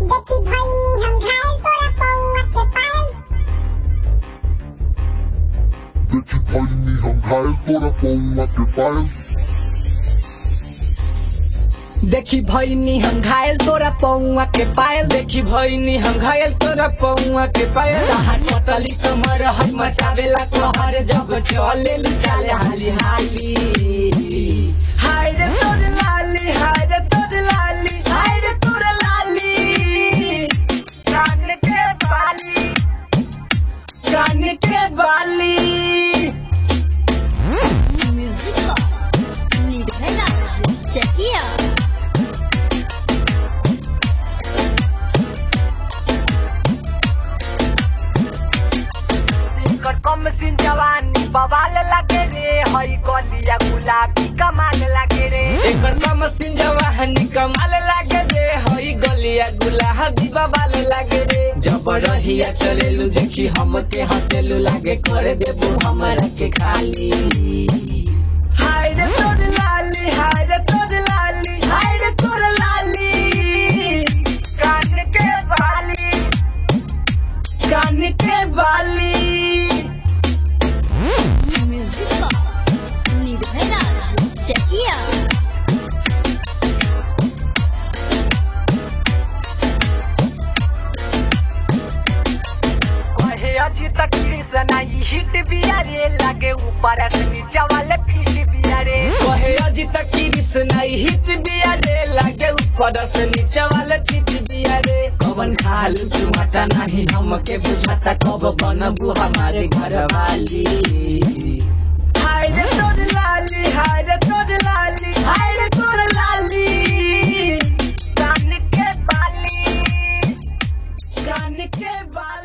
देखी भईनी हम घायल तोरा पौआ के पायल। देखी भईनी हम घायल तोरा पौआ के पायल। देखी भईनी हम घायल तोरा पौआ के पायल। देखी भईनी हम घायल तोरा पौआ के पायल। हाथ पतली कमर हाथ मचावेला कहर जब चले चाले हाली हाली। हाय रे तोर लाली हाय रे तोर लाली हाय रे तोर लाली। कान के बाली कान के बाली। Musical. Nirvana. Check it out. कम सिन जवानी बवाल लगे रे हई गलिया गुलाबी कमाल लगे रे। एकर कम सिन जवानी कमाल लगे रे हई गलिया गुलाबी बवाल लगे रे। जब रहिया चलेलू देखी हमके हंसेलू लागे कर देबू हमरा के खाली। हाय रे तोर लाली हाय रे तोर लाली हाय रे तोर लाली। कान के बाली कान के बाली। Musical. Nirvana. Check it out. अजी तक सनाई हिट बिया रे लागे ऊपर नीचा वाले फिट बिया रे। कहे अजी तक सनाई हिट बिया रे लागे ऊपर से नीचा वाले फिट बिया रे। कवन खालू तू मटा नहीं हमके बुझाता कब बनबू हमारे घर वाली। हाय रे तोर लाली हाय रे तोर लाली हाय रे तोर लाली। कान के बाली कान के बाली।